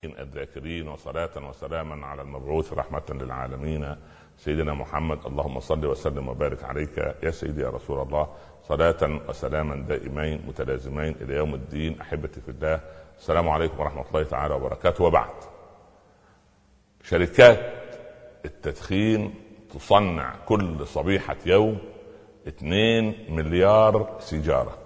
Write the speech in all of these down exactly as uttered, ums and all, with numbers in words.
الذاكرين، وصلاة وسلاما على المبعوث رحمة للعالمين سيدنا محمد. اللهم صل وسلم وبارك عليك يا سيدي يا رسول الله، صلاة وسلاما دائمين متلازمين إلى يوم الدين. أحبتي في الله، السلام عليكم ورحمة الله تعالى وبركاته. وبعد، شركات التدخين تصنع كل صبيحة يوم اثنين مليار سيجارة،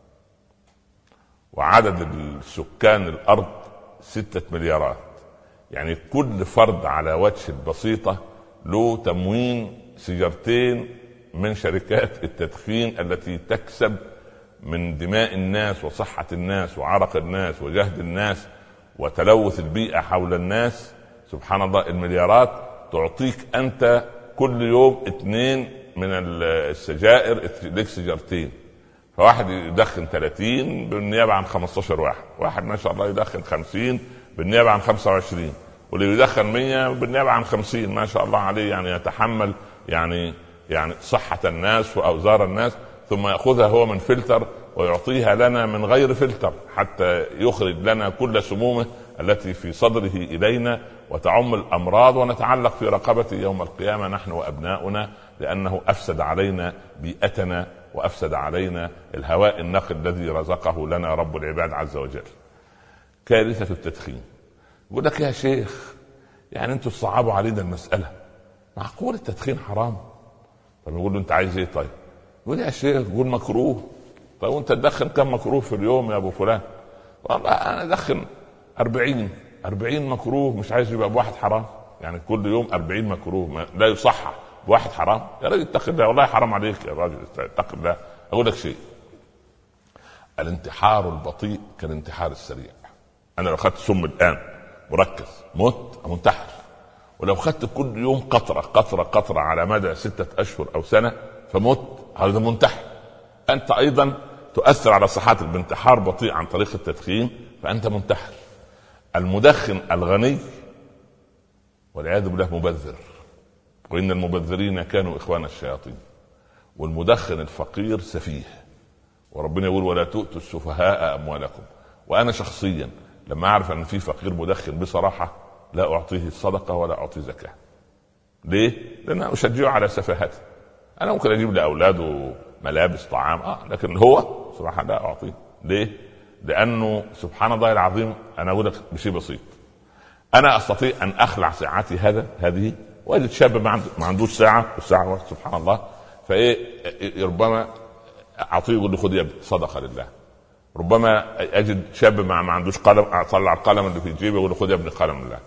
وعدد السكان الأرض ستة مليارات. يعني كل فرد على وجه البسيطة له تموين سيجارتين من شركات التدخين التي تكسب من دماء الناس وصحة الناس وعرق الناس وجهد الناس وتلوث البيئة حول الناس. سبحان الله، المليارات تعطيك أنت كل يوم اثنين من السجائر، لك سيجارتين. فواحد يدخن ثلاثين بالنيابة عن خمستاشر واحد، واحد ما شاء الله يدخن خمسين بالنيابة عن خمسة وعشرين، واللي يدخن مية بالنيابة عن خمسين ما شاء الله عليه. يعني يتحمل يعني يعني صحة الناس وأوزار الناس، ثم يأخذها هو من فلتر ويعطيها لنا من غير فلتر حتى يخرج لنا كل سمومه التي في صدره إلينا وتعم الأمراض، ونتعلق في رقبته يوم القيامة نحن وأبناؤنا، لأنه أفسد علينا بيئتنا وأفسد علينا الهواء النقي الذي رزقه لنا رب العباد عز وجل. كارثة التدخين. يقول لك يا شيخ يعني انتوا تصعبوا علينا المسألة، معقول التدخين حرام؟ طب يقول له انت عايز ايه؟ طيب يقول يا شيخ قول مكروه. طيب وانت تدخن كم مكروه في اليوم يا ابو فلان؟ والله انا ادخن أربعين أربعين مكروه، مش عايز يبقى بواحد حرام. يعني كل يوم أربعين مكروه لا يصحح بواحد حرام. يا راجل اتق الله، والله حرام عليك يا راجل، اتق الله. اقول لك شيء، الانتحار البطيء كالانتحار السريع. انا لو خدت سم الان مركز مت منتحر، ولو خدت كل يوم قطرة قطرة قطرة على مدى ستة اشهر او سنة فمت، هذا منتحر. انت ايضا تؤثر على صحتك بانتحار بطيء عن طريق التدخين، فانت منتحر. المدخن الغني والعياذ بالله مبذر، وان المبذرين كانوا اخوان الشياطين. والمدخن الفقير سفيه، وربنا يقول ولا تؤتوا السفهاء اموالكم. وانا شخصيا لما اعرف ان في فقير مدخن بصراحه لا اعطيه الصدقه ولا اعطي زكاه. ليه؟ لان اشجعه على سفاهته. انا ممكن اجيب لاولاده ملابس طعام اه لكن هو صراحه لا اعطيه. ليه؟ لانه سبحان الله العظيم، انا اقول لك بشيء بسيط، انا استطيع ان اخلع ساعتي هذا هذه واجد شاب ما عندوش ساعه والساعه سبحان الله، فايه ربما اعطيه يقول له خذ يا صدقه لله. ربما اجد شاب ما عندوش قلم، اطلع القلم اللي في جيبه يقول له خذ يا ابني قلم لله.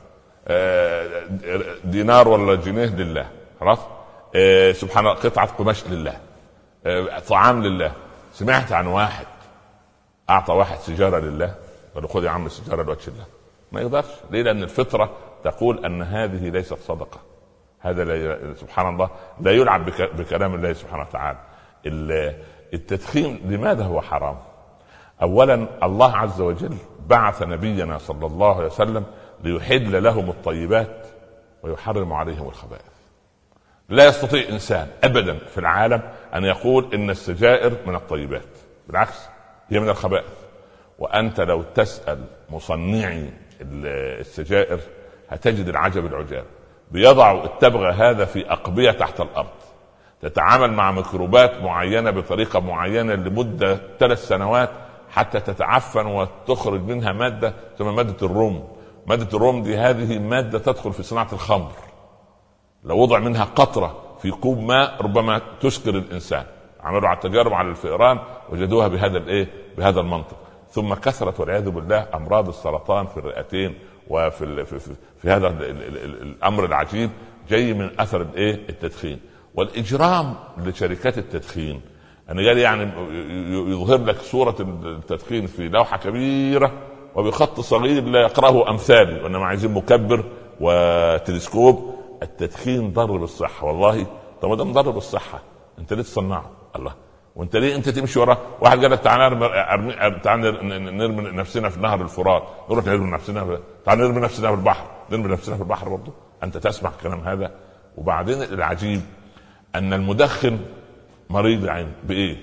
دينار ولا جنيه لله، خلاص. سبحان الله، قطعه قماش لله، طعام لله. سمعت عن واحد اعطى واحد سيجاره لله قال له خذ يا عم السيجاره لوجه الله؟ ما يقدرش. ليه؟ لان الفطره تقول ان هذه ليست صدقه. هذا لا سبحان الله لا يلعب بكلام الله سبحانه وتعالى. التدخين لماذا هو حرام؟ اولا الله عز وجل بعث نبينا صلى الله عليه وسلم ليحل لهم الطيبات ويحرم عليهم الخبائث. لا يستطيع انسان ابدا في العالم ان يقول ان السجائر من الطيبات، بالعكس هي من الخبائث. وانت لو تسأل مصنعي السجائر هتجد العجب العجاب. بيضعوا التبغ هذا في أقبية تحت الأرض تتعامل مع ميكروبات معينة بطريقة معينة لمدة ثلاث سنوات حتى تتعفن وتخرج منها مادة تسمى مادة الروم. مادة الروم دي هذه مادة تدخل في صناعة الخمر. لو وضع منها قطرة في كوب ماء ربما تسكر الإنسان. عملوا على التجارب على الفئران وجدوها بهذا الايه بهذا المنطق. ثم كثرت والعياذ بالله امراض السرطان في الرئتين وفي في, في, في هذا ال ال ال الامر العجيب جاي من اثر الايه التدخين. والاجرام لشركات التدخين انا قال يعني يظهر لك صورة التدخين في لوحة كبيرة وبخط صغير لا يقرأه امثالي، وانما عايزين مكبر وتلسكوب. التدخين ضر بالصحة والله. طب ما ده مضر بالصحة انت ليه تصنعه؟ الله، وانت ليه انت تمشي وراه؟ واحد قال لك تعال تعال نرمي نفسنا في نهر الفرات، نروح نرمي نفسنا، تعال نرمي نفسنا في البحر، نرمي نفسنا في البحر برضه. انت تسمع الكلام هذا؟ وبعدين العجيب ان المدخن مريض العين بايه؟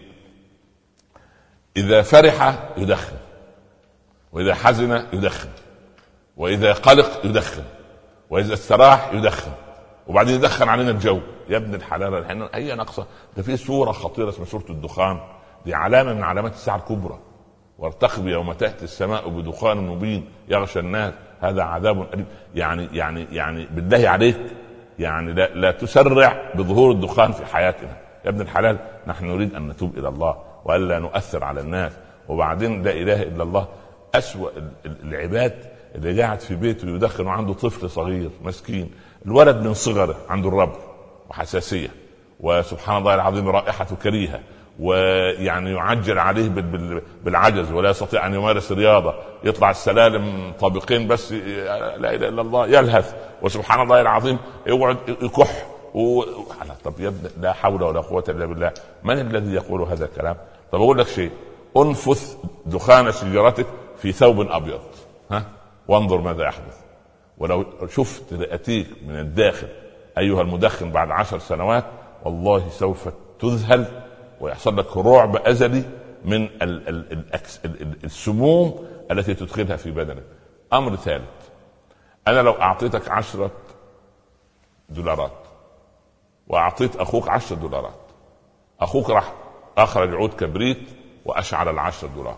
اذا فرح يدخن، واذا حزن يدخن. واذا قلق يدخن، واذا استراح يدخن، وبعدين يدخن علينا الجو. يا ابن الحلال الحين اي نقصه. ده في سوره خطيره اسمها سوره الدخان، دي علامه من علامات الساعه الكبرى. وارتقب يوم تاتي السماء بدخان مبين يغشى الناس هذا عذاب أليم. يعني يعني يعني بالله عليك يعني لا, لا تسرع بظهور الدخان في حياتنا يا ابن الحلال. نحن نريد ان نتوب الى الله والا نؤثر على الناس. وبعدين لا اله الا الله. اسوأ العباد اللي قاعد في بيته يدخن وعنده طفل صغير مسكين، الولد من صغره عنده الربو وحساسيه، وسبحان الله العظيم رائحته كريهه، ويعني يعجل عليه بالعجز ولا يستطيع ان يمارس رياضه، يطلع السلالم طابقين بس لا اله الا الله يلهث، وسبحان الله العظيم يقعد يكح و... طب يا ابن لا حول ولا قوه الا بالله. من الذي يقول هذا الكلام؟ طب اقول لك شيء، انفث دخان سيجارتك في ثوب ابيض ها وانظر ماذا يحدث. ولو شفت رئتيك من الداخل ايها المدخن بعد عشر سنوات والله سوف تذهل ويحصل لك رعب ازلي من ال ال ال ال السموم التي تدخلها في بدنك. امر ثالث، انا لو اعطيتك عشرة دولارات واعطيت اخوك عشرة دولارات، اخوك راح اخرج عود كبريت واشعل العشرة دولار،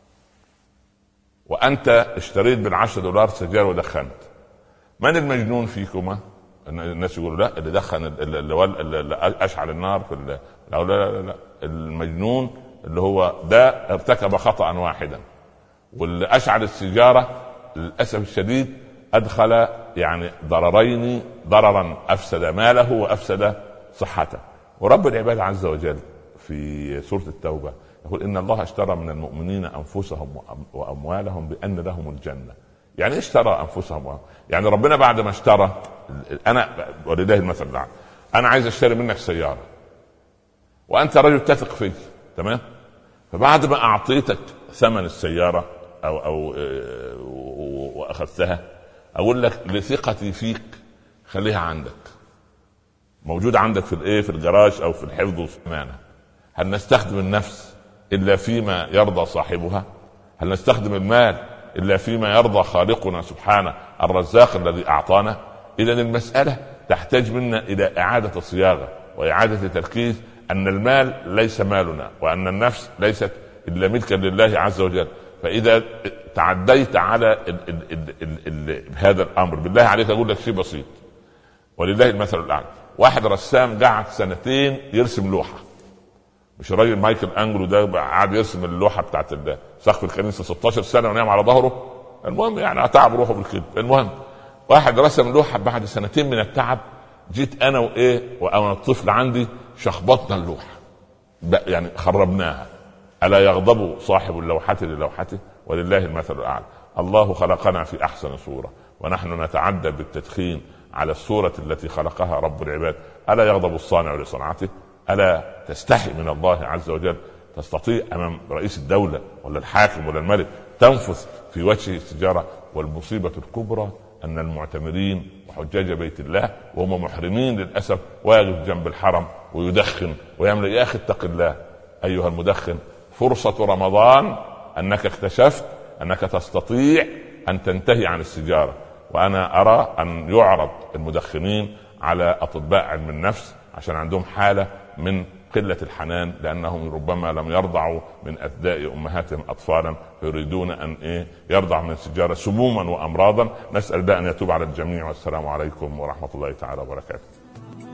وانت اشتريت بالعشرة دولار سجارة ودخنت. من المجنون فيكما؟ الناس يقولوا لا اللي دخن اللي, اللي اشعل النار في لا لا لا لا المجنون اللي هو ده ارتكب خطأ واحدا، واللي اشعل السيجارة للاسف الشديد ادخل يعني ضررين، ضررا افسد ماله وافسد صحته. ورب العباد عز وجل في سورة التوبة يقول إن الله اشترى من المؤمنين أنفسهم وأموالهم بأن لهم الجنة. يعني اشترى أنفسهم؟ يعني ربنا بعد ما اشترى، أنا ولله المثل الأعلى، أنا عايز اشتري منك سيارة وأنت رجل تثق فيك، تمام؟ فبعد ما أعطيتك ثمن السيارة أو أو وأخذتها، أقول لك لثقتي فيك خليها عندك، موجودة عندك في الإيه، في الجراج أو في الحفظ والأمانة. هل نستخدم النفس إلا فيما يرضى صاحبها؟ هل نستخدم المال إلا فيما يرضى خالقنا سبحانه الرزاق الذي أعطانا؟ إذن المسألة تحتاج منا إلى إعادة صياغة وإعادة تركيز، أن المال ليس مالنا، وأن النفس ليست إلا ملكا لله عز وجل. فإذا تعديت على ال ال ال ال ال هذا الأمر، بالله عليك أقول لك شيء بسيط ولله المثل الأعلى. واحد رسام قعد سنتين يرسم لوحة، مش الراجل مايكل انجلو ده قاعد يرسم اللوحه بتاعت سقف الكنيسه ستاشر سنه ونام على ظهره، المهم يعني اتعب روحه بالكذب. المهم واحد رسم لوحه بعد سنتين من التعب، جيت انا وايه وانا الطفل عندي شخبطنا اللوحه يعني خربناها. الا يغضب صاحب اللوحه للوحته؟ ولله المثل الاعلى. الله خلقنا في احسن صوره ونحن نتعدى بالتدخين على الصوره التي خلقها رب العباد. الا يغضب الصانع لصنعته؟ ألا تستحي من الله عز وجل؟ تستطيع أمام رئيس الدولة ولا الحاكم ولا الملك تنفث في وجهه السجارة؟ والمصيبة الكبرى أن المعتمرين وحجاج بيت الله وهم محرمين للأسف واقف جنب الحرم ويدخن ويعمل. يا أخي اتق الله أيها المدخن، فرصة رمضان أنك اكتشفت أنك تستطيع أن تنتهي عن السجارة. وأنا أرى أن يعرض المدخنين على أطباء علم النفس عشان عندهم حالة من قلة الحنان، لأنهم ربما لم يرضعوا من أثداء أمهاتهم أطفالا فيريدون أن إيه يرضع من السجارة سموما وأمراضا. نسأل ده أن يتوب على الجميع، والسلام عليكم ورحمة الله تعالى وبركاته.